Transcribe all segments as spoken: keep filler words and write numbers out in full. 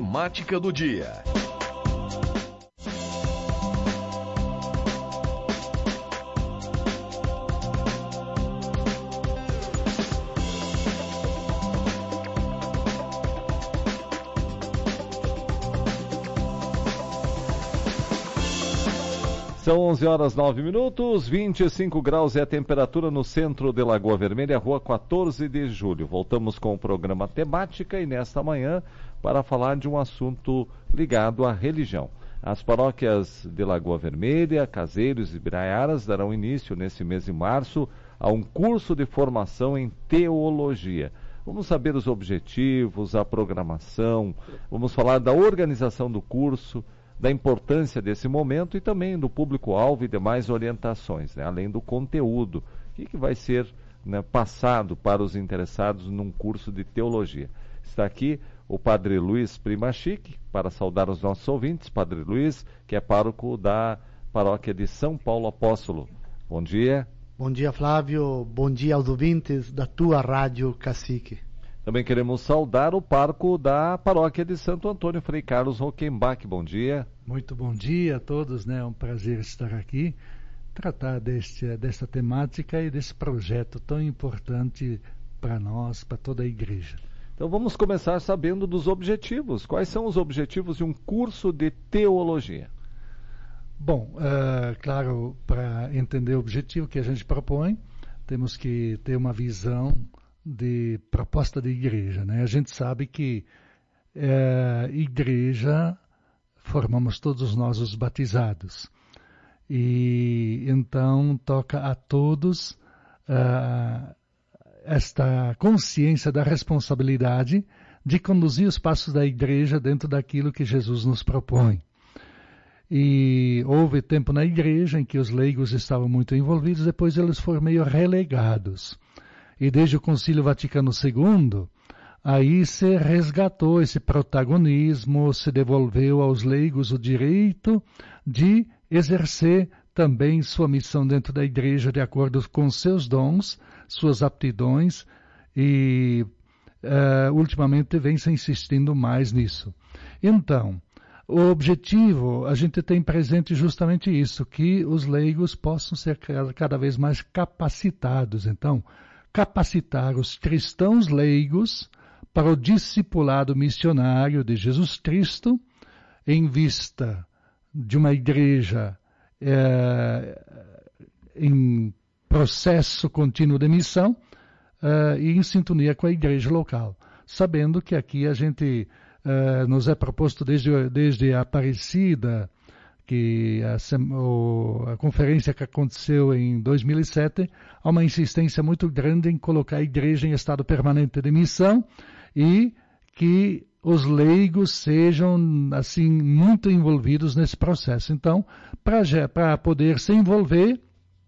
temática do dia. São onze horas nove minutos, vinte e cinco graus é a temperatura no centro de Lagoa Vermelha, rua quatorze de julho. Voltamos com o programa Temática e nesta manhã para falar de um assunto ligado à religião. As paróquias de Lagoa Vermelha, Caseiros e Biraiaras darão início nesse mês de março a um curso de formação em teologia. Vamos saber os objetivos, a programação, vamos falar da organização do curso, da importância desse momento e também do público-alvo e demais orientações, né? Além do conteúdo, o que, que vai ser, né, passado para os interessados num curso de teologia. Está aqui o Padre Luiz Primachique para saudar os nossos ouvintes. Padre Luiz, que é pároco da paróquia de São Paulo Apóstolo. Bom dia. Bom dia, Flávio. Bom dia aos ouvintes da tua Rádio Cacique. Também queremos saudar o pároco da paróquia de Santo Antônio, Frei Carlos Rockenbach. Bom dia. Muito bom dia a todos, né? É um prazer estar aqui, tratar deste, desta temática e desse projeto tão importante para nós, para toda a igreja. Então vamos começar sabendo dos objetivos. Quais são os objetivos de um curso de teologia? Bom, uh, claro, para entender o objetivo que a gente propõe, temos que ter uma visão de proposta de igreja, né? A gente sabe que é, igreja formamos todos nós os batizados e então toca a todos uh, esta consciência da responsabilidade de conduzir os passos da igreja dentro daquilo que Jesus nos propõe. E houve tempo na igreja em que os leigos estavam muito envolvidos, depois eles foram meio relegados. E desde o Concílio Vaticano segundo, aí se resgatou esse protagonismo, se devolveu aos leigos o direito de exercer também sua missão dentro da igreja de acordo com seus dons, suas aptidões, e uh, ultimamente vem se insistindo mais nisso. Então, o objetivo, a gente tem presente justamente isso, que os leigos possam ser cada vez mais capacitados. Então, capacitar os cristãos leigos para o discipulado missionário de Jesus Cristo em vista de uma igreja é, em processo contínuo de missão é, e em sintonia com a igreja local. Sabendo que aqui a gente é, nos é proposto desde, desde a Aparecida, que a, a conferência que aconteceu em dois mil e sete, há uma insistência muito grande em colocar a igreja em estado permanente de missão e que os leigos sejam, assim, muito envolvidos nesse processo. Então, para poder se envolver,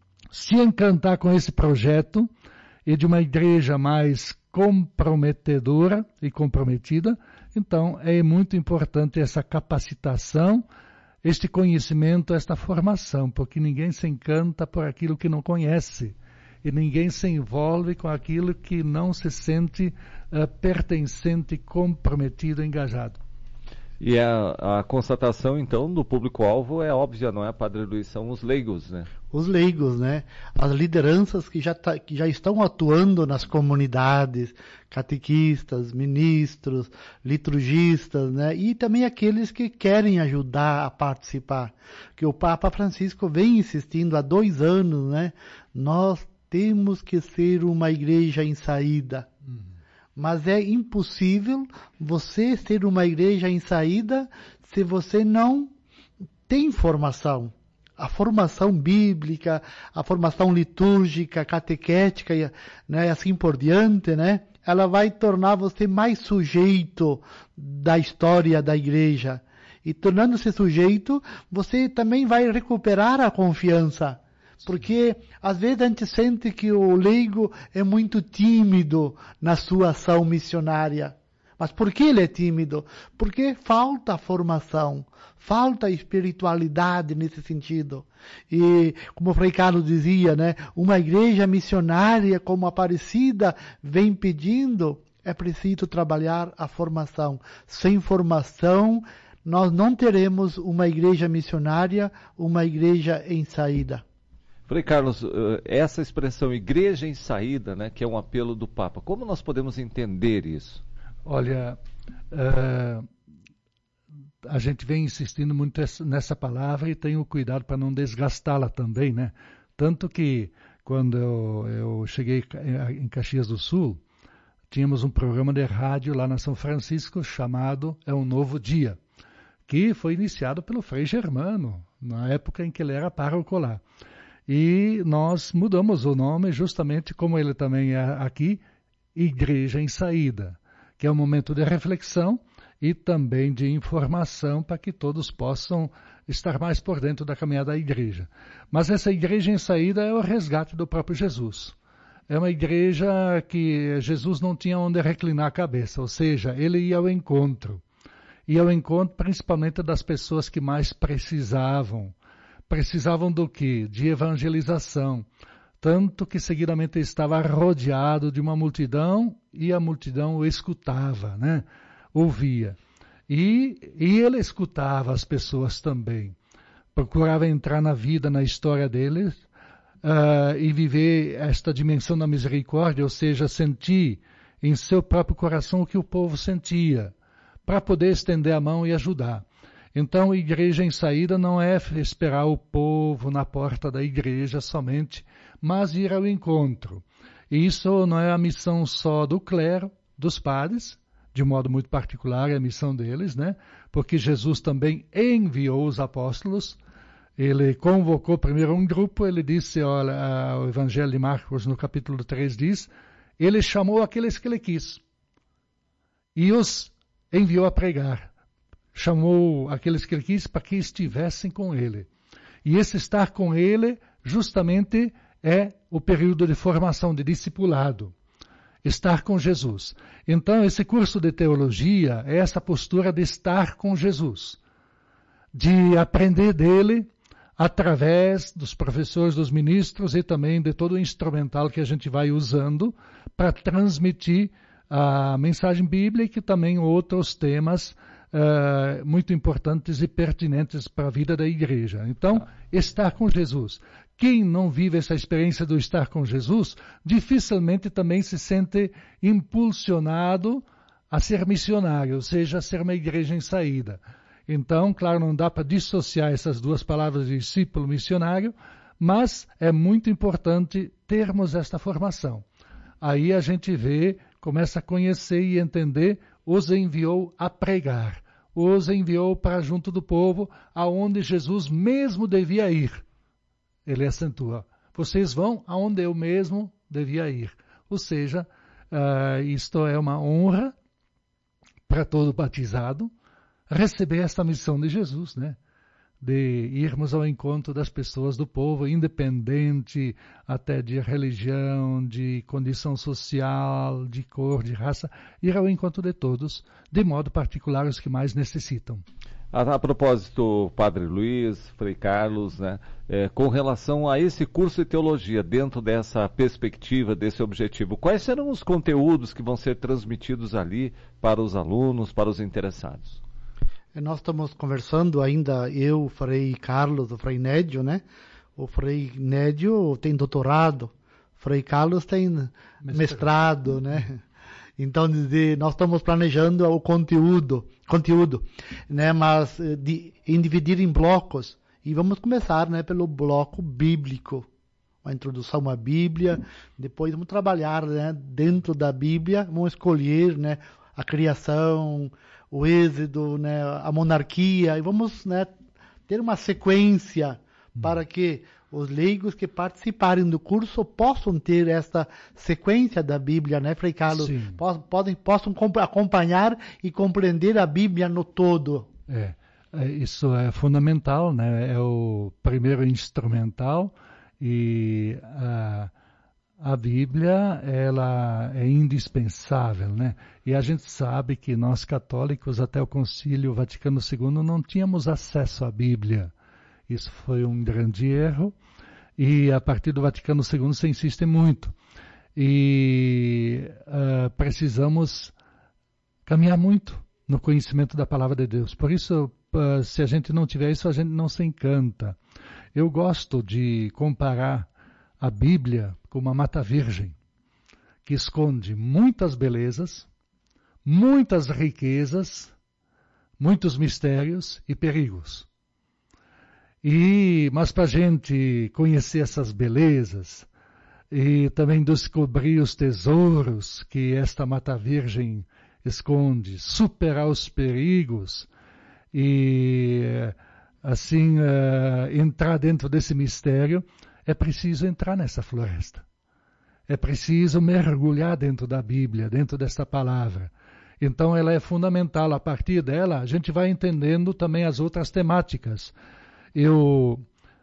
se encantar com esse projeto e de uma igreja mais comprometedora e comprometida, então é muito importante essa capacitação, este conhecimento, esta formação, porque ninguém se encanta por aquilo que não conhece e ninguém se envolve com aquilo que não se sente uh, pertencente, comprometido, engajado. E a, a constatação, então, do público-alvo é óbvia, não é, Padre Luiz? São os leigos, né? Os leigos, né? As lideranças que já, tá, que já estão atuando nas comunidades, catequistas, ministros, liturgistas, né? E também aqueles que querem ajudar a participar. Que o Papa Francisco vem insistindo há dois anos, né? Nós temos que ser uma igreja em saída. Uhum. Mas é impossível você ser uma igreja em saída se você não tem formação. A formação bíblica, a formação litúrgica, catequética, né, assim por diante, né, ela vai tornar você mais sujeito da história da igreja. E tornando-se sujeito, você também vai recuperar a confiança. Porque às vezes a gente sente que o leigo é muito tímido na sua ação missionária. Mas por que ele é tímido? Porque falta formação, falta espiritualidade nesse sentido. E como o Frei Carlos dizia, né, uma igreja missionária como a Aparecida vem pedindo, é preciso trabalhar a formação. Sem formação, nós não teremos uma igreja missionária, uma igreja em saída. Frei Carlos, essa expressão igreja em saída, né, que é um apelo do Papa, como nós podemos entender isso? Olha, uh, a gente vem insistindo muito nessa palavra e tenho cuidado para não desgastá-la também, né? Tanto que quando eu, eu cheguei em Caxias do Sul, tínhamos um programa de rádio lá na São Francisco chamado É um Novo Dia, que foi iniciado pelo Frei Germano, na época em que ele era pároco lá. E nós mudamos o nome justamente como ele também é aqui, Igreja em Saída, que é um momento de reflexão e também de informação para que todos possam estar mais por dentro da caminhada da igreja. Mas essa igreja em saída é o resgate do próprio Jesus. É uma igreja que Jesus não tinha onde reclinar a cabeça, ou seja, ele ia ao encontro. Ia ao encontro principalmente das pessoas que mais precisavam. Precisavam do quê? De evangelização. Tanto que seguidamente estava rodeado de uma multidão e a multidão o escutava, né? Ouvia. E, e ele escutava as pessoas também. Procurava entrar na vida, na história deles uh, e viver esta dimensão da misericórdia, ou seja, sentir em seu próprio coração o que o povo sentia, para poder estender a mão e ajudar. Então, a igreja em saída não é esperar o povo na porta da igreja somente, mas ir ao encontro. E isso não é a missão só do clero, dos padres, de modo muito particular é a missão deles, né? Porque Jesus também enviou os apóstolos. Ele convocou primeiro um grupo, ele disse, olha, o Evangelho de Marcos no capítulo três diz, ele chamou aqueles que ele quis e os enviou a pregar. Chamou aqueles que ele quis para que estivessem com ele. E esse estar com ele justamente é o período de formação, de discipulado. Estar com Jesus. Então, esse curso de teologia é essa postura de estar com Jesus, de aprender dele através dos professores, dos ministros e também de todo o instrumental que a gente vai usando para transmitir a mensagem bíblica e também outros temas uh, muito importantes e pertinentes para a vida da igreja. Então, estar com Jesus. Quem não vive essa experiência do estar com Jesus, dificilmente também se sente impulsionado a ser missionário, ou seja, a ser uma igreja em saída. Então, claro, não dá para dissociar essas duas palavras de discípulo missionário, mas é muito importante termos esta formação. Aí a gente vê, começa a conhecer e entender, os enviou a pregar, os enviou para junto do povo, aonde Jesus mesmo devia ir. Ele acentua, vocês vão aonde eu mesmo devia ir. Ou seja, uh, isto é uma honra para todo batizado, receber esta missão de Jesus, né? De irmos ao encontro das pessoas do povo, independente até de religião, de condição social, de cor, de raça, ir ao encontro de todos, de modo particular os que mais necessitam. A, a propósito, Padre Luiz, Frei Carlos, né, é, com relação a esse curso de teologia, dentro dessa perspectiva, desse objetivo, quais serão os conteúdos que vão ser transmitidos ali para os alunos, para os interessados? Nós estamos conversando ainda, eu, o Frei Carlos, o Frei Nédio, né? O Frei Nédio tem doutorado, o Frei Carlos tem mestrado, mestrado né? Então, de, nós estamos planejando o conteúdo, conteúdo, né? Mas de, em dividir em blocos. E vamos começar, né? Pelo bloco bíblico. A introdução à Bíblia. Depois vamos trabalhar, né? Dentro da Bíblia, vamos escolher, né? A criação, o êxodo, né? A monarquia. E vamos, né? Ter uma sequência para que os leigos que participarem do curso possam ter essa sequência da Bíblia, né, Frei Carlos? Poss, podem, possam acompanhar e compreender a Bíblia no todo. É, isso é fundamental, né? É o primeiro instrumental e a, a Bíblia, ela é indispensável, né? E a gente sabe que nós católicos, até o Concílio Vaticano segundo, não tínhamos acesso à Bíblia. Isso foi um grande erro e a partir do Vaticano segundo se insiste muito. e uh, precisamos caminhar muito no conhecimento da palavra de Deus. Por isso, uh, se a gente não tiver isso, a gente não se encanta. Eu gosto de comparar a Bíblia com uma mata virgem, que esconde muitas belezas, muitas riquezas, muitos mistérios e perigos. E, mas para a gente conhecer essas belezas e também descobrir os tesouros que esta mata virgem esconde, superar os perigos e assim uh, entrar dentro desse mistério, é preciso entrar nessa floresta. É preciso mergulhar dentro da Bíblia, dentro dessa palavra. Então ela é fundamental. A partir dela, a gente vai entendendo também as outras temáticas. Eu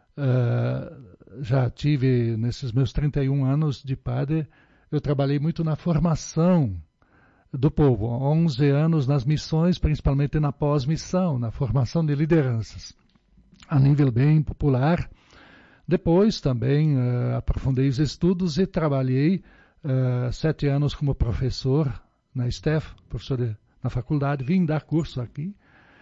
uh, já tive, nesses meus trinta e um anos de padre, eu trabalhei muito na formação do povo. onze anos nas missões, principalmente na pós-missão, na formação de lideranças, a nível bem popular. Depois também uh, aprofundei os estudos e trabalhei uh, sete anos como professor na S T E F, professor de, na faculdade, vim dar curso aqui.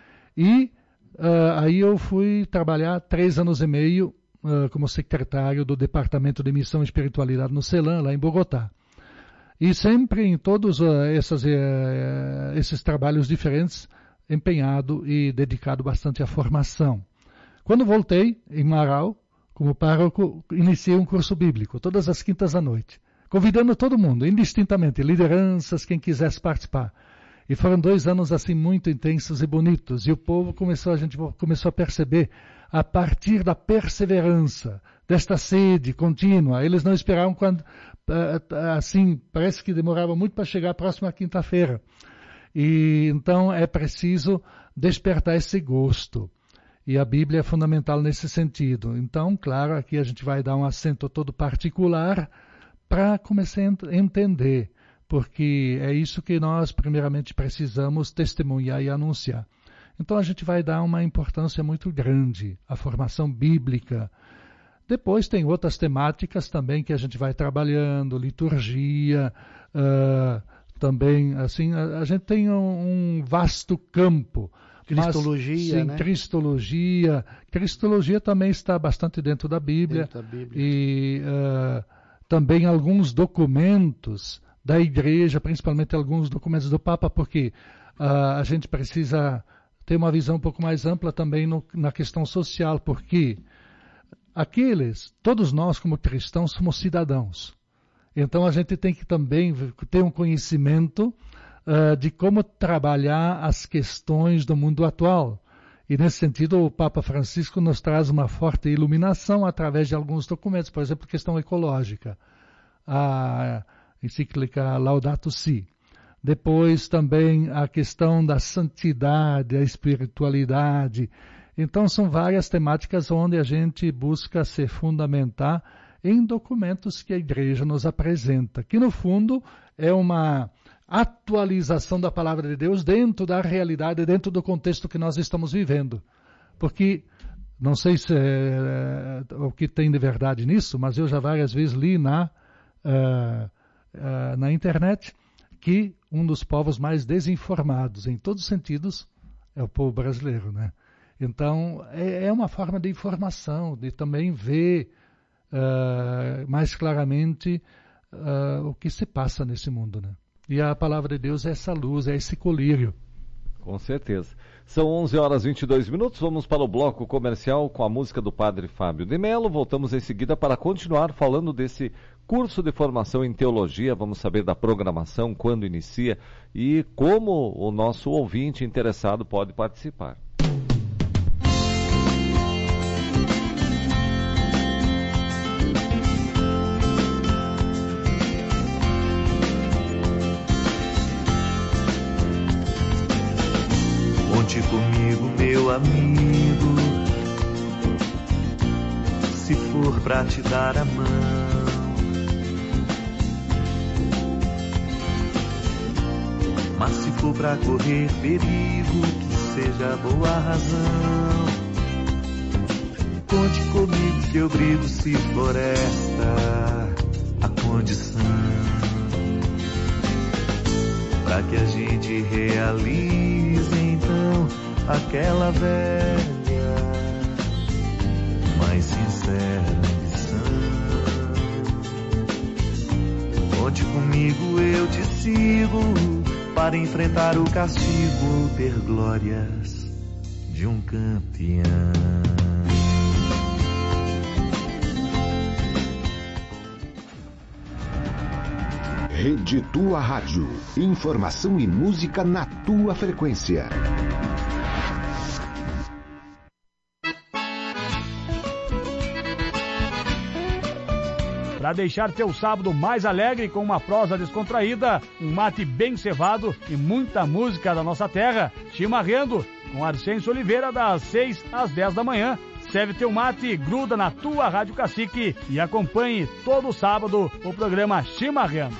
E uh, aí eu fui trabalhar três anos e meio uh, como secretário do Departamento de Missão e Espiritualidade no CELAM, lá em Bogotá. E sempre em todos uh, essas, uh, esses trabalhos diferentes, empenhado e dedicado bastante à formação. Quando voltei em Marau, como pároco, iniciei um curso bíblico, todas as quintas à noite, convidando todo mundo, indistintamente, lideranças, quem quisesse participar. E foram dois anos assim muito intensos e bonitos. E o povo começou, a gente começou a perceber, a partir da perseverança, desta sede contínua. Eles não esperavam quando, assim, parece que demorava muito para chegar a próxima quinta-feira. E então é preciso despertar esse gosto. E a Bíblia é fundamental nesse sentido. Então, claro, aqui a gente vai dar um acento todo particular para começar a entender, porque é isso que nós, primeiramente, precisamos testemunhar e anunciar. Então, a gente vai dar uma importância muito grande à formação bíblica. Depois tem outras temáticas também que a gente vai trabalhando, liturgia, uh, também, assim, a, a gente tem um, um vasto campo. Cristologia, Mas, sim, né? Cristologia. Cristologia também está bastante dentro da Bíblia. Dentro da Bíblia. E uh, também alguns documentos da Igreja, principalmente alguns documentos do Papa, porque uh, a gente precisa ter uma visão um pouco mais ampla também no, na questão social, porque aqueles, todos nós como cristãos somos cidadãos. Então a gente tem que também ter um conhecimento Uh, de como trabalhar as questões do mundo atual. E nesse sentido o Papa Francisco nos traz uma forte iluminação através de alguns documentos, por exemplo, a questão ecológica, a encíclica Laudato Si. Depois também a questão da santidade, a espiritualidade. Então são várias temáticas onde a gente busca se fundamentar em documentos que a Igreja nos apresenta, que no fundo é uma atualização da palavra de Deus dentro da realidade, dentro do contexto que nós estamos vivendo. Porque, não sei se é, é, o que tem de verdade nisso, mas eu já várias vezes li na, uh, uh, na internet que um dos povos mais desinformados, em todos os sentidos, é o povo brasileiro, né? Então, é, é uma forma de informação, de também ver uh, mais claramente uh, o que se passa nesse mundo, né? E a palavra de Deus é essa luz, é esse colírio. Com certeza. São onze horas e vinte e dois minutos, vamos para o bloco comercial com a música do Padre Fábio de Mello. Voltamos em seguida para continuar falando desse curso de formação em teologia. Vamos saber da programação, quando inicia e como o nosso ouvinte interessado pode participar. Conte comigo, meu amigo, se for pra te dar a mão. Mas se for pra correr perigo, que seja boa razão. Conte comigo que eu brigo se floresta a condição para que a gente realize então aquela velha, mais sincera ambição. Conte comigo, eu te sigo para enfrentar o castigo, ter glórias de um campeão. Rede Tua Rádio. Informação e música na tua frequência. Para deixar teu sábado mais alegre com uma prosa descontraída, um mate bem cevado e muita música da nossa terra, Chimarrando, com Arcêncio Oliveira, das seis às dez da manhã. Serve teu mate, gruda na tua Rádio Cacique e acompanhe todo sábado o programa Chimarrando.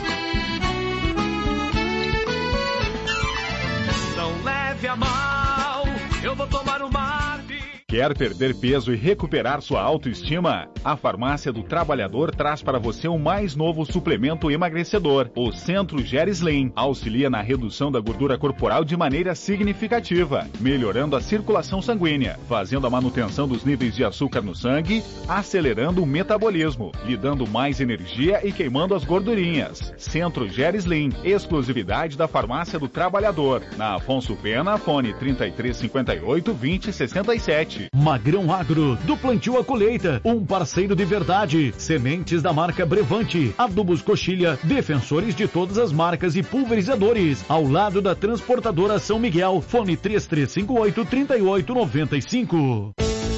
Não leve a mal, eu vou tomar um mate. Quer perder peso e recuperar sua autoestima? A Farmácia do Trabalhador traz para você o mais novo suplemento emagrecedor, o Centro Gerislim. Auxilia na redução da gordura corporal de maneira significativa, melhorando a circulação sanguínea, fazendo a manutenção dos níveis de açúcar no sangue, acelerando o metabolismo, lhe dando mais energia e queimando as gordurinhas. Centro Gerislim, exclusividade da Farmácia do Trabalhador. Na Afonso Pena, fone trinta e três, cinquenta e oito, vinte, sessenta e sete. Magrão Agro, do plantio à colheita, um parceiro de verdade. Sementes da marca Brevante, adubos Coxilha, defensores de todas as marcas e pulverizadores. Ao lado da transportadora São Miguel, fone três três cinco oito, trinta e oito, noventa e cinco.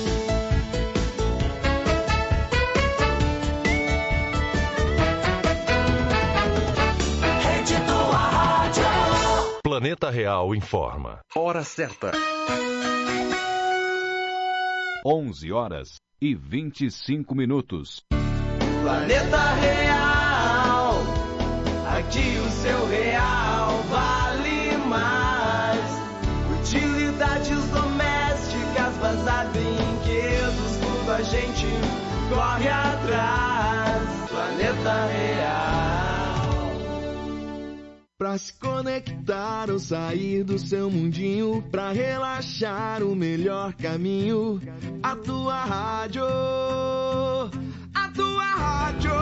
Planeta Real informa. Hora certa. onze horas e vinte e cinco minutos. Planeta Real, aqui o seu real vale mais. Utilidades domésticas, bazar, brinquedos, tudo a gente corre atrás. Planeta Real. Pra se conectar ou sair do seu mundinho, pra relaxar o melhor caminho, a tua rádio, a tua rádio,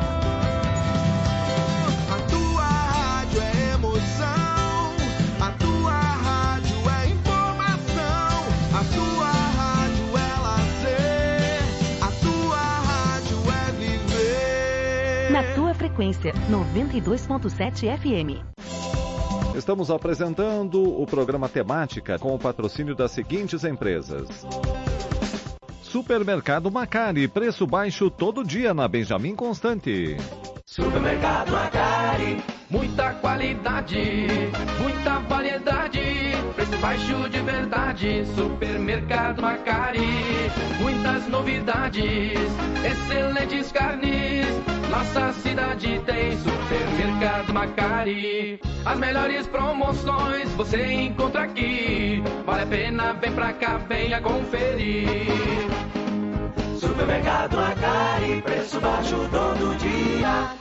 a tua rádio é emoção, a tua rádio é informação, a tua rádio é lazer, a tua rádio é viver. Na tua frequência, noventa e dois ponto sete F M. Estamos apresentando o programa Temática com o patrocínio das seguintes empresas. Supermercado Macari, preço baixo todo dia na Benjamin Constante. Supermercado Macari, muita qualidade, muita variedade, preço baixo de verdade. Supermercado Macari, muitas novidades, excelentes carnes. Nossa cidade tem Supermercado Macari. As melhores promoções você encontra aqui. Vale a pena, vem pra cá, venha conferir. Supermercado Macari, preço baixo todo dia.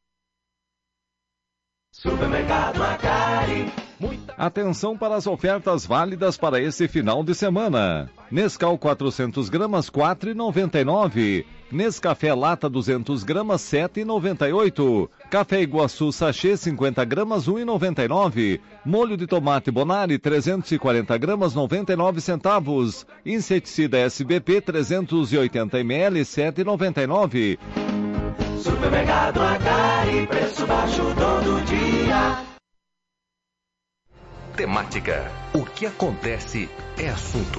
Supermercado Macari. Atenção para as ofertas válidas para esse final de semana. Nescau quatrocentos gramas, quatro reais e noventa e nove centavos. Nescafé Lata duzentos gramas, sete reais e noventa e oito centavos. Café Iguaçu Sachê cinquenta gramas, um real e noventa e nove centavos. Molho de tomate Bonari trezentos e quarenta gramas, noventa e nove centavos. Inseticida S B P trezentos e oitenta mililitros, sete reais e noventa e nove centavos. Supermercado Macari, preço baixo todo dia. Temática. O que acontece é assunto.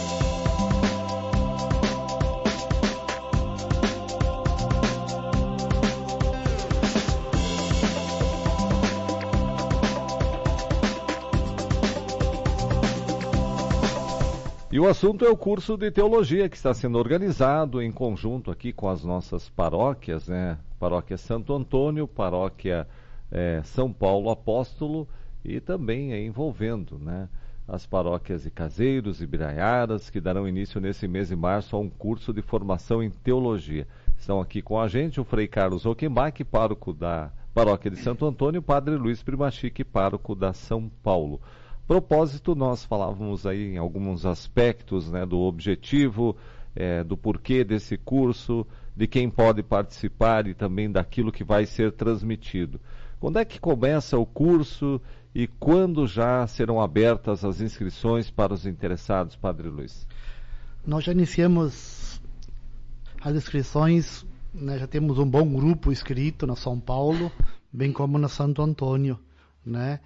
E o assunto é o curso de teologia que está sendo organizado em conjunto aqui com as nossas paróquias, né? Paróquia Santo Antônio, Paróquia é, São Paulo Apóstolo e também é, envolvendo, né, as paróquias de Caseiros e Biraiaras, que darão início nesse mês de março a um curso de formação em teologia. Estão aqui com a gente o Frei Carlos Hockenbach, pároco da Paróquia de Santo Antônio, o Padre Luiz Primachique, pároco da São Paulo. Propósito, nós falávamos aí em alguns aspectos, né, do objetivo, é, do porquê desse curso, de quem pode participar e também daquilo que vai ser transmitido. Quando é que começa o curso e quando já serão abertas as inscrições para os interessados, Padre Luiz? Nós já iniciamos as inscrições, né, já temos um bom grupo inscrito na São Paulo, bem como na Santo Antônio, né?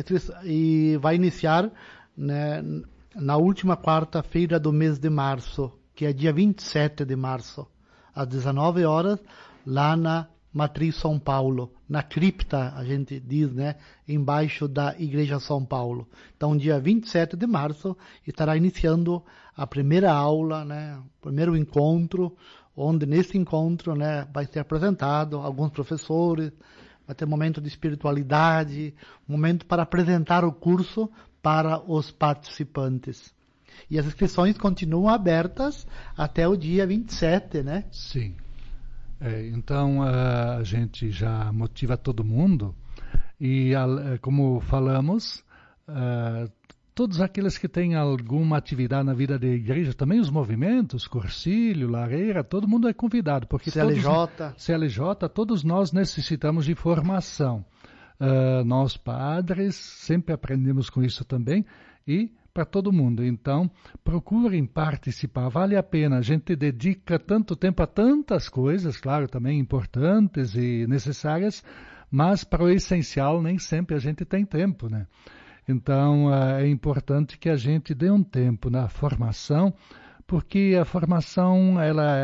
E, e vai iniciar, né, na última quarta-feira do mês de março, que é dia vinte e sete de março, às dezenove horas, lá na Matriz São Paulo, na cripta, a gente diz, né, embaixo da Igreja São Paulo. Então, dia vinte e sete de março, estará iniciando a primeira aula, né, o primeiro encontro, onde nesse encontro, né, vai ser apresentado alguns professores, vai ter um momento de espiritualidade, um momento para apresentar o curso para os participantes. E as inscrições continuam abertas até o dia vinte e sete, né? Sim. É, então, a gente já motiva todo mundo e, como falamos, uh, todos aqueles que têm alguma atividade na vida da igreja, também os movimentos, Cursilho, Lareira, todo mundo é convidado. Porque C L J. Todos, C L J, todos nós necessitamos de formação. Uh, nós padres sempre aprendemos com isso também e para todo mundo. Então, procurem participar, vale a pena. A gente dedica tanto tempo a tantas coisas, claro, também importantes e necessárias, mas para o essencial nem sempre a gente tem tempo, né? Então, é importante que a gente dê um tempo na formação, porque a formação, ela,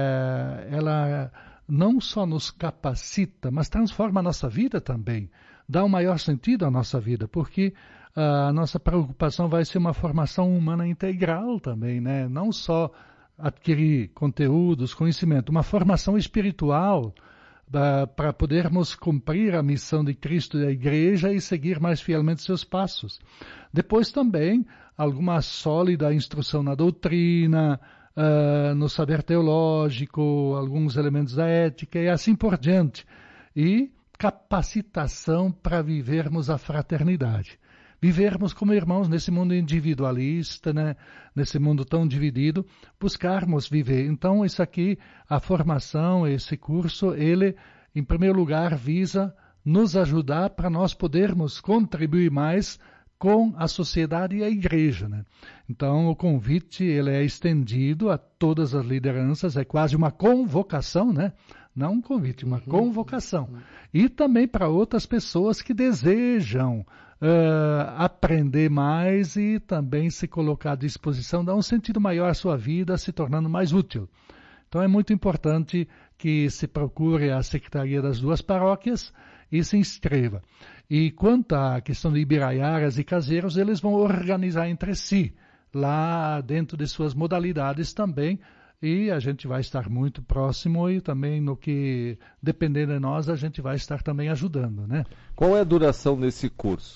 ela não só nos capacita, mas transforma a nossa vida também, dá um maior sentido à nossa vida, porque a nossa preocupação vai ser uma formação humana integral também, né? Não só adquirir conteúdos, conhecimento, uma formação espiritual uh, para podermos cumprir a missão de Cristo e da Igreja e seguir mais fielmente seus passos. Depois também alguma sólida instrução na doutrina, uh, no saber teológico, alguns elementos da ética e assim por diante. E capacitação para vivermos a fraternidade. Vivermos como irmãos nesse mundo individualista, né? Nesse mundo tão dividido, buscarmos viver. Então, isso aqui, a formação, esse curso, ele, em primeiro lugar, visa nos ajudar para nós podermos contribuir mais com a sociedade e a igreja, né? Então, o convite, ele é estendido a todas as lideranças, é quase uma convocação, né? Não um convite, uma convocação. E também para outras pessoas que desejam Uh, aprender mais e também se colocar à disposição, dar um sentido maior à sua vida, se tornando mais útil. Então é muito importante que se procure a secretaria das duas paróquias e se inscreva. E quanto à questão de Ibiraiaras e Caseiros, eles vão organizar entre si, lá dentro de suas modalidades também, e a gente vai estar muito próximo e também no que depender de nós, a gente vai estar também ajudando, né? Qual é a duração desse curso?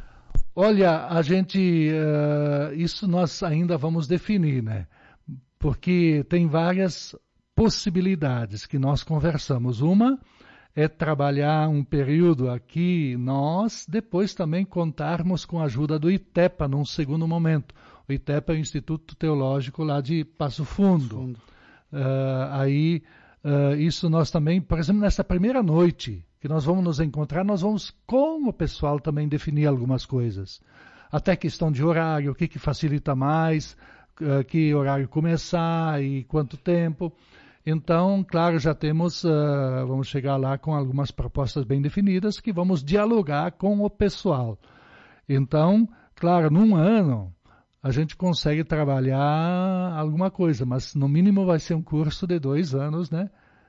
Olha, a gente, uh, isso nós ainda vamos definir, né? Porque tem várias possibilidades que nós conversamos. Uma é trabalhar um período aqui, nós, depois também contarmos com a ajuda do ITEPA num segundo momento. O ITEPA é o Instituto Teológico lá de Passo Fundo. Fundo. Uh, aí, uh, isso nós também, por exemplo, nessa primeira noite que nós vamos nos encontrar, nós vamos com o pessoal também definir algumas coisas. Até questão de horário, o que, que facilita mais, uh, que horário começar e quanto tempo. Então, claro, já temos, uh, vamos chegar lá com algumas propostas bem definidas que vamos dialogar com o pessoal. Então, claro, num ano a gente consegue trabalhar alguma coisa, mas no mínimo vai ser um curso de dois anos, né?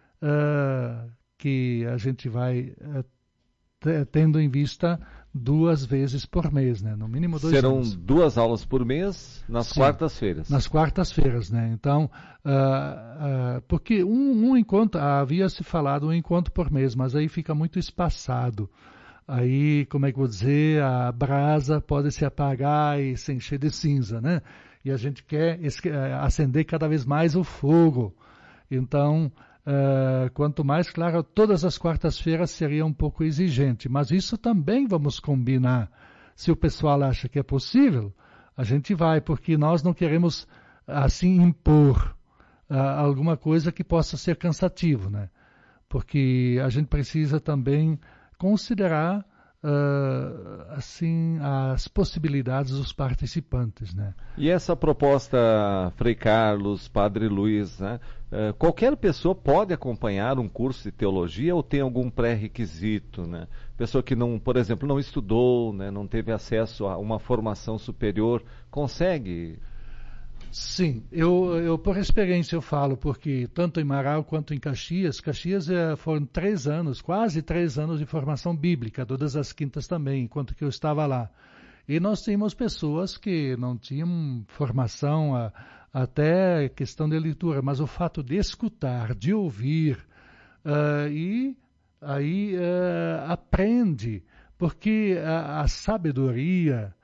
Uh, que a gente vai uh, t- tendo em vista duas vezes por mês, né? No mínimo dois Serão anos. duas aulas por mês nas Sim, quartas-feiras. Nas quartas-feiras, né? Então, uh, uh, porque um, um encontro, havia se falado um encontro por mês, mas aí fica muito espaçado. Aí, como é que eu vou dizer, a brasa pode se apagar e se encher de cinza, né? E a gente quer esque- acender cada vez mais o fogo. Então, Uh, quanto mais, claro, todas as quartas-feiras seria um pouco exigente, mas isso também vamos combinar. Se o pessoal acha que é possível, a gente vai, porque nós não queremos, assim, impor uh, alguma coisa que possa ser cansativo, né? Porque a gente precisa também considerar Uh, assim, as possibilidades dos participantes, né? E essa proposta, Frei Carlos, Padre Luiz, né? Uh, qualquer pessoa pode acompanhar um curso de teologia ou tem algum pré-requisito, né? Pessoa que não, por exemplo, não estudou, né? Não teve acesso a uma formação superior, consegue? Sim, eu, eu por experiência eu falo, porque tanto em Marau quanto em Caxias, Caxias é, foram três anos, quase três anos de formação bíblica, todas as quintas também, enquanto que eu estava lá. E nós tínhamos pessoas que não tinham formação, a, até questão de leitura, mas o fato de escutar, de ouvir, uh, e aí uh, aprende, porque a, a sabedoria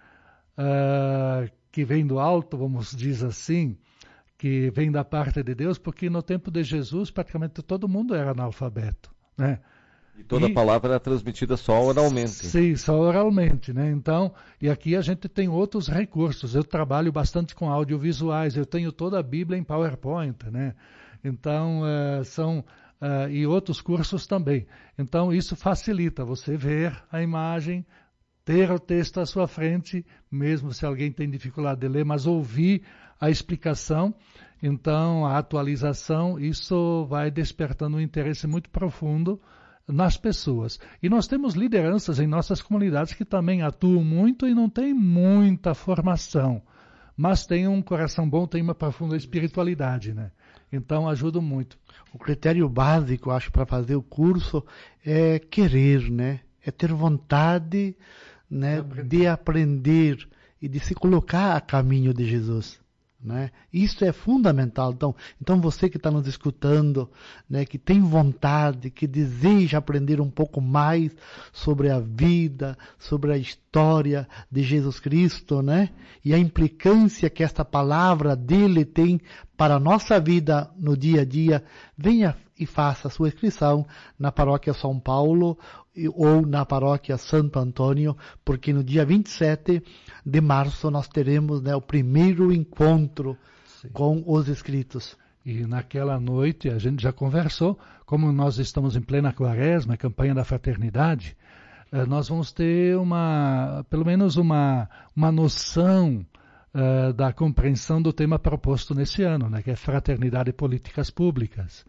uh, que vem do alto, vamos dizer assim, que vem da parte de Deus, porque no tempo de Jesus praticamente todo mundo era analfabeto, né? E toda e, palavra era transmitida só oralmente. Sim, só oralmente, né? Então, e aqui a gente tem outros recursos. Eu trabalho bastante com audiovisuais, eu tenho toda a Bíblia em PowerPoint, né? Então, uh, são... Uh, e outros cursos também. Então, isso facilita você ver a imagem, ter o texto à sua frente, mesmo se alguém tem dificuldade de ler, mas ouvir a explicação, então a atualização, isso vai despertando um interesse muito profundo nas pessoas. E nós temos lideranças em nossas comunidades que também atuam muito e não têm muita formação, mas têm um coração bom, têm uma profunda espiritualidade, né? Então ajuda muito. O critério básico, acho, para fazer o curso é querer, né? É ter vontade, né, de aprender e de se colocar a caminho de Jesus, né? Isso é fundamental. Então, então você que está nos escutando, né, que tem vontade, que deseja aprender um pouco mais sobre a vida, sobre a história de Jesus Cristo, né, e a implicância que esta palavra dele tem para a nossa vida no dia a dia, venha e faça a sua inscrição na Paróquia São Paulo ou na Paróquia Santo Antônio, porque no dia vinte e sete de março nós teremos, né, o primeiro encontro Sim. com os inscritos. E naquela noite a gente já conversou, como nós estamos em plena quaresma, campanha da fraternidade, nós vamos ter uma, pelo menos uma, uma noção uh, da compreensão do tema proposto nesse ano, né, que é Fraternidade e Políticas Públicas.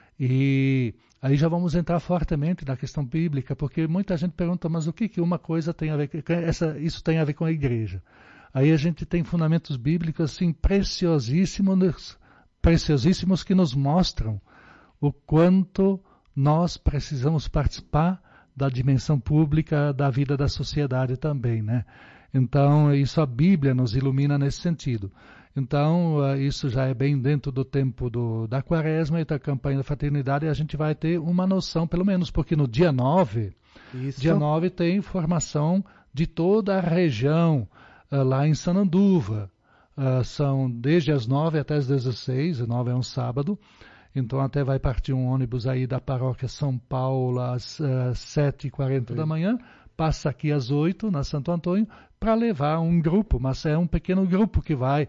E aí já vamos entrar fortemente na questão bíblica, porque muita gente pergunta, mas o que, que uma coisa tem a ver, essa, isso tem a ver com a igreja? Aí a gente tem fundamentos bíblicos assim, preciosíssimos, preciosíssimos que nos mostram o quanto nós precisamos participar da dimensão pública da vida da sociedade também, né? Então, isso a Bíblia nos ilumina nesse sentido. Então, uh, isso já é bem dentro do tempo do, da quaresma e da campanha da fraternidade, e a gente vai ter uma noção, pelo menos, porque no dia nove, isso. dia nove tem formação de toda a região, uh, lá em Sananduva. Uh, são desde as nove até as dezesseis, nove é um sábado, então até vai partir um ônibus aí da paróquia São Paulo às uh, sete e quarenta da manhã, passa aqui às oito na Santo Antônio, para levar um grupo, mas é um pequeno grupo que vai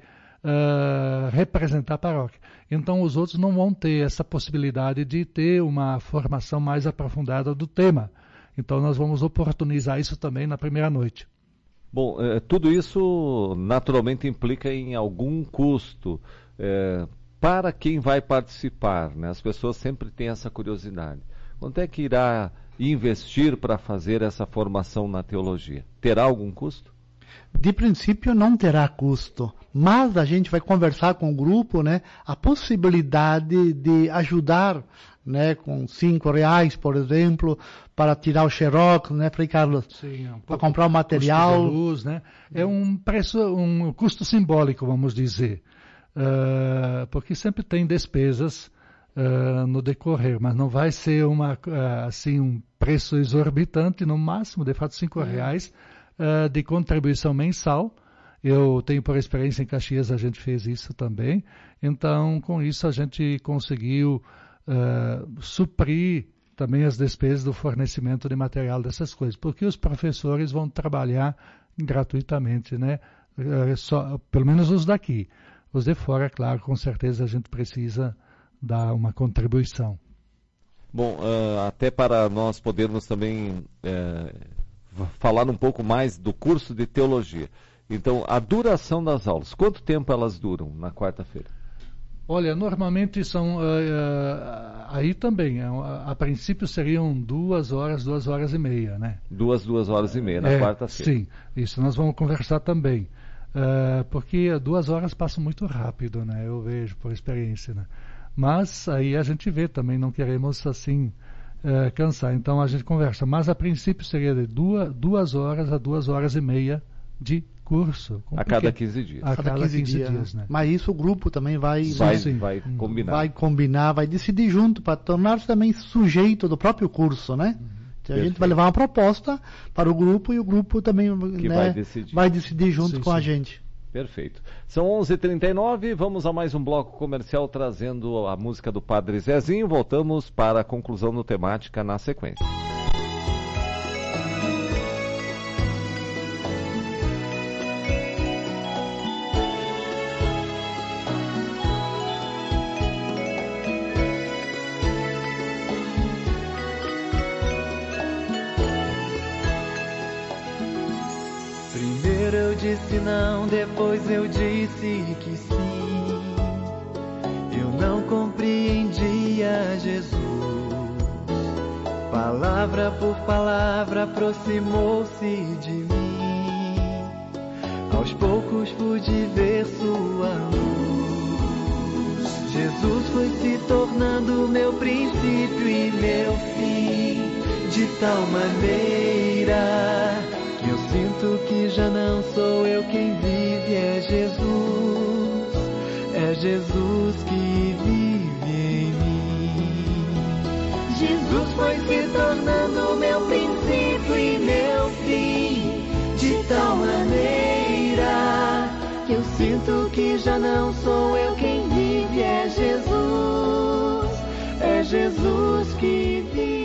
uh, representar a paróquia. Então os outros não vão ter essa possibilidade de ter uma formação mais aprofundada do tema. Então nós vamos oportunizar isso também na primeira noite. Bom, é, tudo isso naturalmente implica em algum custo é, para quem vai participar, né? As pessoas sempre têm essa curiosidade. Quanto é que irá investir para fazer essa formação na teologia? Terá algum custo? De princípio não terá custo, mas a gente vai conversar com o grupo, né, a possibilidade de ajudar, né, com cinco reais, por exemplo, para tirar o xerox, né, Frei Carlos? Sim, é um para comprar o material. Custo de luz, né? É um preço, um custo simbólico, vamos dizer, uh, porque sempre tem despesas uh, no decorrer, mas não vai ser uma, uh, assim, um preço exorbitante, no máximo, de fato, cinco reais. Uh, de contribuição mensal. Eu tenho por experiência em Caxias, a gente fez isso também. Então, com isso a gente conseguiu uh, suprir também as despesas do fornecimento de material dessas coisas, porque os professores vão trabalhar gratuitamente, né? Uh, só, pelo menos os daqui. Os de fora, claro, com certeza a gente precisa dar uma contribuição. Bom, uh, até para nós podermos também uh, falar um pouco mais do curso de teologia. Então, a duração das aulas, quanto tempo elas duram na quarta-feira? Olha, normalmente são, uh, uh, aí também, uh, a princípio seriam duas horas, duas horas e meia, né? Duas, duas horas e meia na é, quarta-feira. Sim, isso nós vamos conversar também, uh, porque duas horas passam muito rápido, né? Eu vejo por experiência, né? Mas aí a gente vê também, não queremos assim uh, cansar, então a gente conversa, mas a princípio seria de duas, duas horas a duas horas e meia de curso. A cada quinze dias. A cada quinze dias, né? Mas isso o grupo também vai, sim, vai, sim, vai combinar. Vai combinar, vai decidir junto para tornar-se também sujeito do próprio curso, né? Uhum. Então, a gente vai levar uma proposta para o grupo e o grupo também, que né, vai, decidir. vai decidir junto sim, com sim. a gente. Perfeito. São onze e trinta e nove, vamos a mais um bloco comercial trazendo a música do Padre Zezinho. Voltamos para a conclusão do Temática na sequência. Eu disse não, depois eu disse que sim. Eu não compreendia Jesus. Palavra por palavra aproximou-se de mim. Aos poucos pude ver sua luz. Jesus foi se tornando meu princípio e meu fim, de tal maneira que eu sinto que já não sou eu quem vive, é Jesus, é Jesus que vive em mim. Jesus foi se tornando meu princípio e meu fim, de tal maneira que eu sinto que já não sou eu quem vive, é Jesus, é Jesus que vive.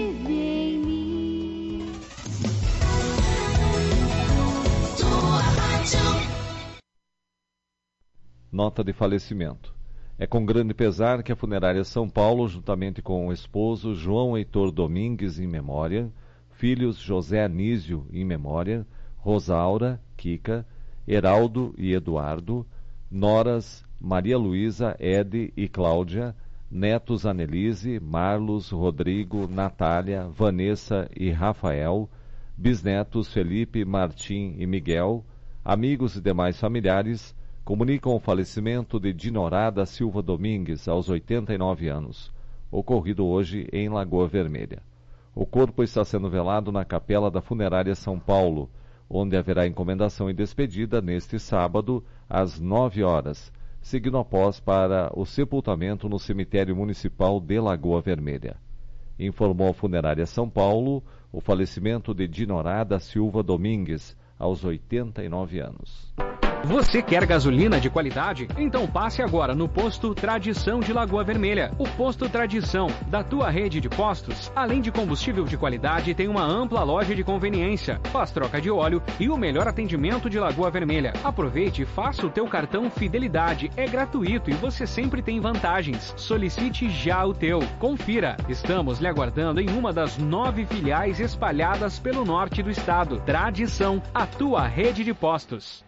Nota de falecimento. É com grande pesar que a Funerária São Paulo, juntamente com o esposo João Heitor Domingues, em memória, filhos José Anísio, em memória, Rosaura, Kika, Heraldo e Eduardo, noras Maria Luísa, Ede e Cláudia, netos Anelise, Marlos, Rodrigo, Natália, Vanessa e Rafael, bisnetos Felipe, Martim e Miguel, amigos e demais familiares, comunicam o falecimento de Dinorá da Silva Domingues, aos oitenta e nove anos, ocorrido hoje em Lagoa Vermelha. O corpo está sendo velado na Capela da Funerária São Paulo, onde haverá encomendação e despedida neste sábado, às nove horas, seguindo após para o sepultamento no Cemitério Municipal de Lagoa Vermelha. Informou a Funerária São Paulo o falecimento de Dinorá da Silva Domingues, aos oitenta e nove anos. Você quer gasolina de qualidade? Então passe agora no Posto Tradição de Lagoa Vermelha. O Posto Tradição, da tua rede de postos, além de combustível de qualidade, tem uma ampla loja de conveniência, faz troca de óleo e o melhor atendimento de Lagoa Vermelha. Aproveite e faça o teu cartão Fidelidade. É gratuito e você sempre tem vantagens. Solicite já o teu. Confira. Estamos lhe aguardando em uma das nove filiais espalhadas pelo norte do estado. Tradição, a tua rede de postos.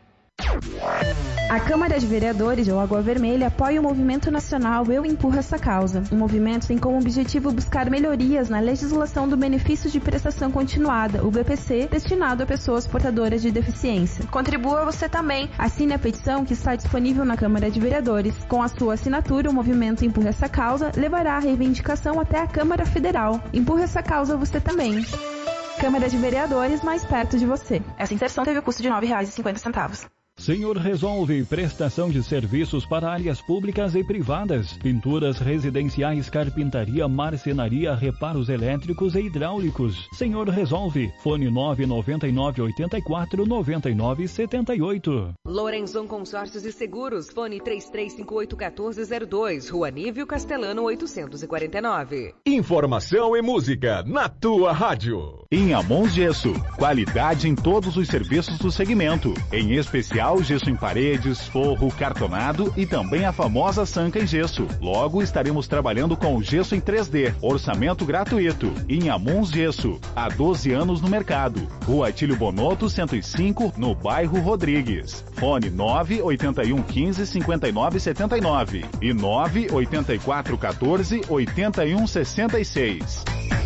A Câmara de Vereadores de Lagoa Vermelha apoia o movimento nacional Eu Empurro Essa Causa. O movimento tem como objetivo buscar melhorias na legislação do benefício de prestação continuada, o B P C, destinado a pessoas portadoras de deficiência. Contribua você também. Assine a petição que está disponível na Câmara de Vereadores. Com a sua assinatura, o movimento Empurra Essa Causa levará a reivindicação até a Câmara Federal. Empurra essa causa você também. Câmara de Vereadores mais perto de você. Essa inserção teve o custo de nove reais e cinquenta centavos. Senhor Resolve, prestação de serviços para áreas públicas e privadas, pinturas residenciais, carpintaria, marcenaria, reparos elétricos e hidráulicos. Senhor Resolve, fone nove nove nove oito quatro nove nove sete oito. Lorenzon Consórcios e Seguros, fone três três cinco oito um quatro zero dois, Rua Nívio Castelano oitocentos e quarenta e nove. Informação e música na tua rádio. Em Amons Gesso, qualidade em todos os serviços do segmento, em especial gesso em paredes, forro, cartonado e também a famosa sanca em gesso. Logo estaremos trabalhando com o gesso em três D, orçamento gratuito. Em Amons Gesso, há doze anos no mercado. Rua Atílio Bonotto, cento e cinco, no bairro Rodrigues. Fone nove oito um um cinco cinco nove sete nove e nove oito quatro um quatro oito um seis seis.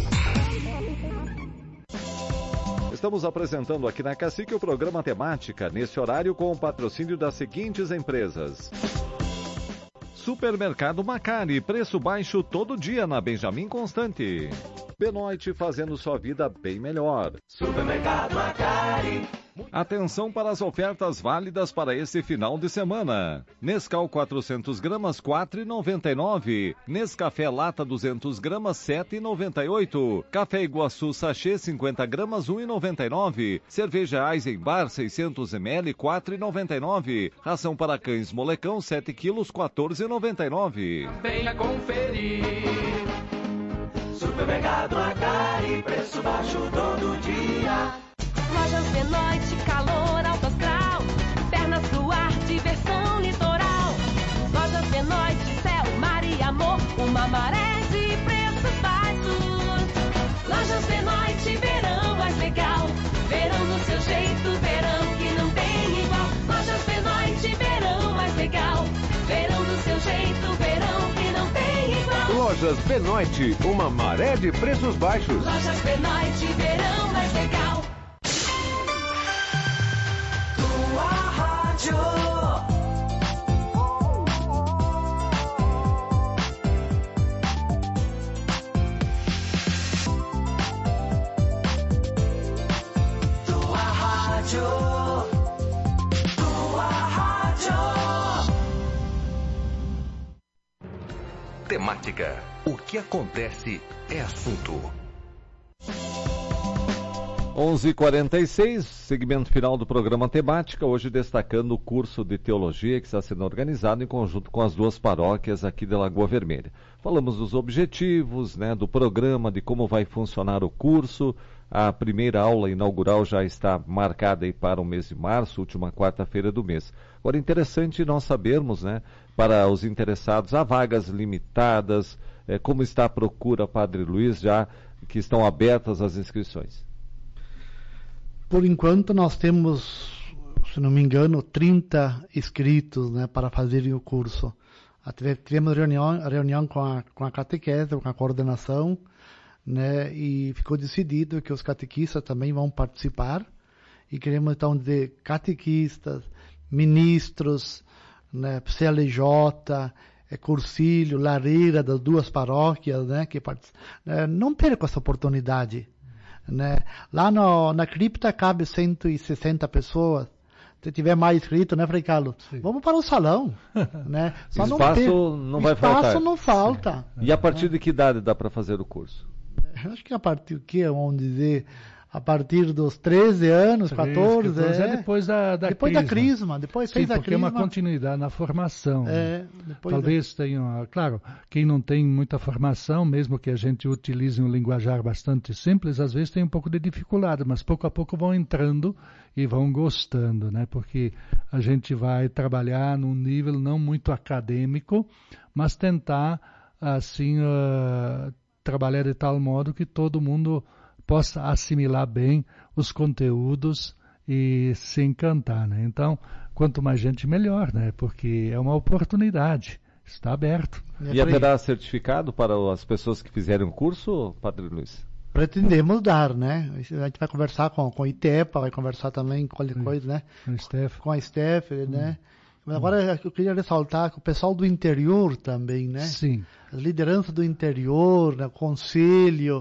Estamos apresentando aqui na Cacique o programa Temática, nesse horário com o patrocínio das seguintes empresas. Supermercado Macari, preço baixo todo dia na Benjamin Constante. Benoit, fazendo sua vida bem melhor. Supermercado Macari. Atenção para as ofertas válidas para esse final de semana. Nescau quatrocentos gramas, quatro reais e noventa e nove centavos. Nescafé Lata duzentos gramas, sete reais e noventa e oito centavos. Café Iguaçu Sachê cinquenta gramas, um real e noventa e nove centavos. Cerveja Eisenbar seiscentos mililitros, quatro reais e noventa e nove centavos. Ração para cães Molecão sete quilos, quatorze reais e noventa e nove centavos. Venha conferir. Supermercado Macari, preço baixo todo dia. Lojas Benoit, calor alto astral, pernas pro ar, diversão litoral. Lojas Benoit, céu, mar e amor, uma maré de preços baixos. Lojas Benoit, verão mais legal, verão do seu jeito, verão que não tem igual. Lojas Benoit, verão mais legal, verão do seu jeito, verão que não tem igual. Lojas Benoit, uma maré de preços baixos. Lojas Benoit, verão mais legal. Tua rádio, tua rádio. Temática. O que acontece é assunto. onze e quarenta e seis, segmento final do programa Temática, hoje destacando o curso de teologia que está sendo organizado em conjunto com as duas paróquias aqui da Lagoa Vermelha. Falamos dos objetivos, né, do programa, de como vai funcionar o curso. A primeira aula inaugural já está marcada aí para o mês de março, última quarta-feira do mês. Agora, interessante nós sabermos, né, para os interessados, há vagas limitadas, é, como está a procura, Padre Luiz, já que estão abertas as inscrições. Por enquanto nós temos, se não me engano, trinta inscritos, né, para fazerem o curso. Tivemos reunião, reunião com, a, com a catequese, com a coordenação, né, e ficou decidido que os catequistas também vão participar. E queremos então dizer catequistas, ministros, né, C L J, é, Cursilho, Lareira, das duas paróquias, né, que né, não percam essa oportunidade. Né? Lá no, na cripta cabe cento e sessenta pessoas. Se tiver mais inscrito, né, Frei Carlos? Sim. Vamos para o salão. Né? Só espaço não, ter... não vai espaço faltar. Espaço não falta. E a partir de que idade dá para fazer o curso? Acho que a partir do que, vamos dizer, a partir dos treze anos, quatorze, é, é. depois da, da depois crisma. da crisma, depois Sim, fez a porque crisma. é uma continuidade na formação. É, Talvez da... tenha, claro, quem não tem muita formação, mesmo que a gente utilize um linguajar bastante simples, às vezes tem um pouco de dificuldade, mas pouco a pouco vão entrando e vão gostando, né? Porque a gente vai trabalhar num nível não muito acadêmico, mas tentar, assim, uh, trabalhar de tal modo que todo mundo possa assimilar bem os conteúdos e se encantar, né? Então, quanto mais gente, melhor, né? Porque é uma oportunidade, está aberto. E haverá certificado para as pessoas que fizerem o curso, Padre Luiz? Pretendemos dar, né? A gente vai conversar com, com a ITEPA, vai conversar também com qualquer coisa, né? Com a Steph. Com a Steph, hum. né? Mas agora eu queria ressaltar que o pessoal do interior também, né? Sim. As lideranças do interior, né? O conselho,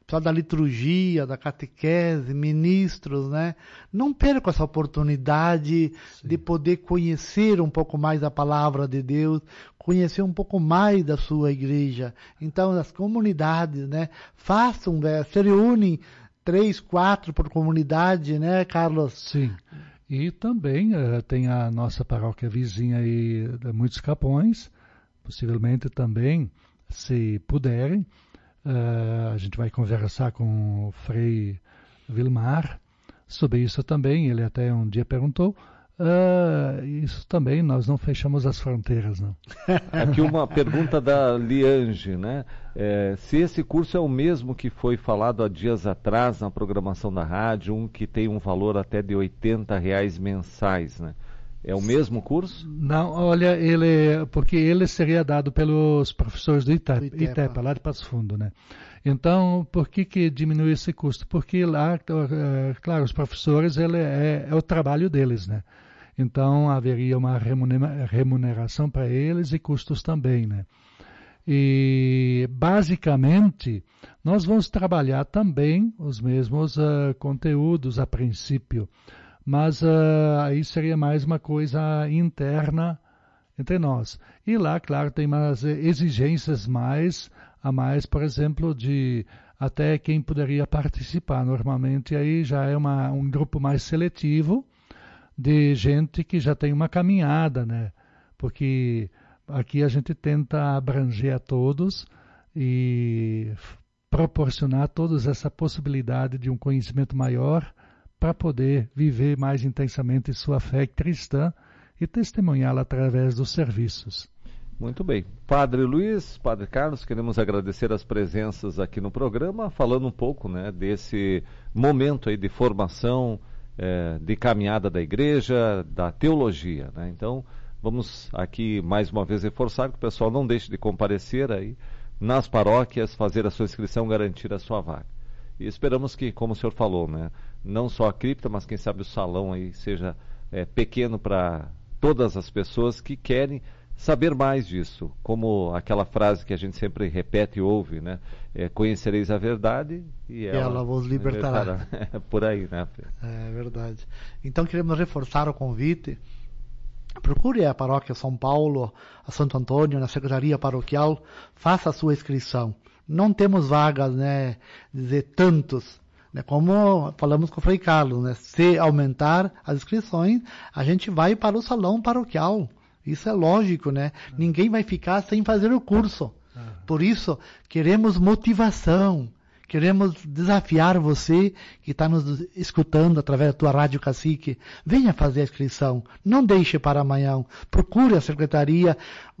pessoal da liturgia, da catequese, ministros, né? Não percam essa oportunidade Sim. de poder conhecer um pouco mais a palavra de Deus, conhecer um pouco mais da sua igreja. Então, as comunidades, né? Façam, né? Se reúnem três, quatro por comunidade, né, Carlos? Sim. E também uh, tem a nossa paróquia vizinha aí, de Muitos Capões, possivelmente também, se puderem, uh, a gente vai conversar com o Frei Vilmar sobre isso também. Ele até um dia perguntou. Uh, isso também, nós não fechamos as fronteiras, não. Aqui uma pergunta da Liange, né? É, se esse curso é o mesmo que foi falado há dias atrás na programação da rádio, um que tem um valor até de oitenta reais mensais, né? É o mesmo curso? Não, olha, ele, porque ele seria dado pelos professores do Itepa, Itepa. Itepa lá de Passo Fundo, né? Então, por que que diminui esse custo? Porque lá, claro, os professores, ele é, é o trabalho deles, né? Então, haveria uma remuneração para eles e custos também, né? E, basicamente, nós vamos trabalhar também os mesmos uh, conteúdos a princípio, mas uh, aí seria mais uma coisa interna entre nós. E lá, claro, tem umas exigências mais, a mais, por exemplo, de até quem poderia participar. Normalmente aí já é uma, um grupo mais seletivo de gente que já tem uma caminhada, né? Porque aqui a gente tenta abranger a todos e proporcionar a todos essa possibilidade de um conhecimento maior para poder viver mais intensamente sua fé cristã e testemunhá-la através dos serviços. Muito bem. Padre Luiz, Padre Carlos, queremos agradecer as presenças aqui no programa, falando um pouco, né, desse momento aí de formação, é, de caminhada da igreja, da teologia, né? Então, vamos aqui mais uma vez reforçar que o pessoal não deixe de comparecer aí nas paróquias, fazer a sua inscrição, garantir a sua vaga. E esperamos que, como o senhor falou, né, não só a cripta, mas quem sabe o salão aí seja é, pequeno para todas as pessoas que querem saber mais disso. Como aquela frase que a gente sempre repete e ouve, né? É, conhecereis a verdade e ela, ela vos libertará. libertará. Por aí, né? É verdade. Então queremos reforçar o convite. Procure a paróquia São Paulo, a Santo Antônio, na secretaria paroquial, faça a sua inscrição. Não temos vagas, né, dizer tantos, né, como falamos com o Frei Carlos, né, se aumentar as inscrições, a gente vai para o salão paroquial. Isso é lógico, né? Ninguém vai ficar sem fazer o curso. Por isso, queremos motivação. Queremos desafiar você que está nos escutando através da tua Rádio Cacique. Venha fazer a inscrição. Não deixe para amanhã. Procure a secretaria.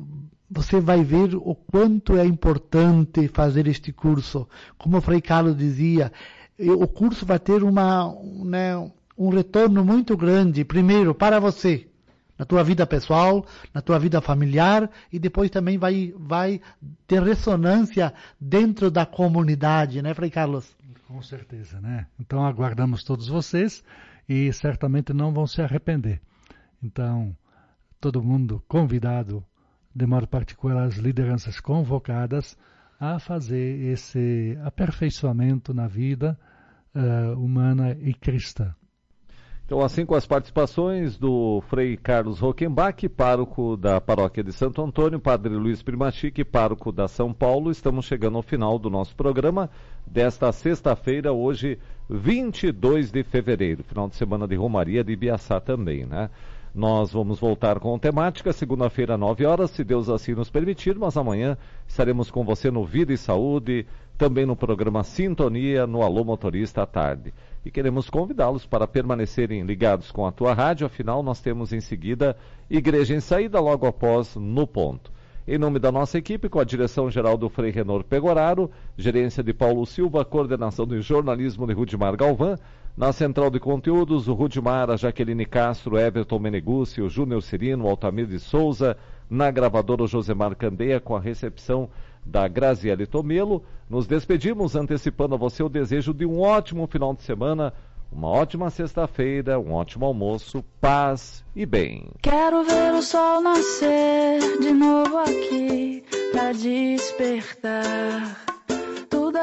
Você vai ver o quanto é importante fazer este curso. Como o Frei Carlos dizia, o curso vai ter uma, né, um retorno muito grande. Primeiro, para você, na tua vida pessoal, na tua vida familiar, e depois também vai, vai ter ressonância dentro da comunidade, né, Frei Carlos? Com certeza, né? Então aguardamos todos vocês e certamente não vão se arrepender. Então, todo mundo convidado, de modo particular as lideranças convocadas, a fazer esse aperfeiçoamento na vida uh, humana e cristã. Então, assim com as participações do Frei Carlos Rockenbach, pároco da Paróquia de Santo Antônio, Padre Luiz Primachique, pároco da São Paulo, estamos chegando ao final do nosso programa desta sexta-feira, hoje, vinte e dois de fevereiro, final de semana de Romaria de Ibiaçá também, né? Nós vamos voltar com temática, segunda-feira, nove horas, se Deus assim nos permitir, mas amanhã estaremos com você no Vida e Saúde, também no programa Sintonia, no Alô Motorista à tarde. E queremos convidá-los para permanecerem ligados com a tua rádio, afinal nós temos em seguida Igreja em Saída, logo após No Ponto. Em nome da nossa equipe, com a direção-geral do Frei Renor Pegoraro, gerência de Paulo Silva, coordenação de jornalismo de Rudimar Galvão, na central de conteúdos, o Rudimar, a Jaqueline Castro, Everton Meneguzzi, o Júnior Cirino, o Altamir de Souza, na gravadora o Josemar Candeia, com a recepção da Graziele Tomelo. Nos despedimos antecipando a você o desejo de um ótimo final de semana, uma ótima sexta-feira, um ótimo almoço, paz e bem. Quero ver o sol nascer de novo aqui pra despertar tudo aquilo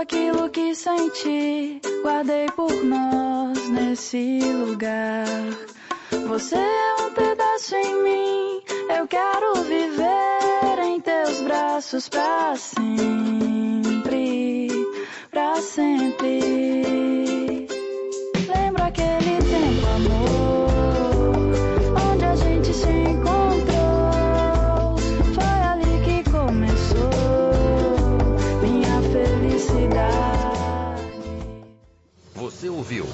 aquilo que senti, guardei por nós nesse lugar. Você é um pedaço em mim, eu quero viver em teus braços pra sempre, pra sempre. Lembra aquele tempo, amor, onde a gente se encontrou, foi ali que começou minha felicidade. Você ouviu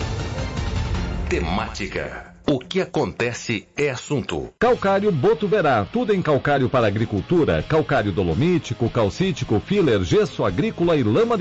Temática. O que acontece é assunto. Calcário Botuverá, tudo em calcário para agricultura, calcário dolomítico, calcítico, filler, gesso agrícola e lama de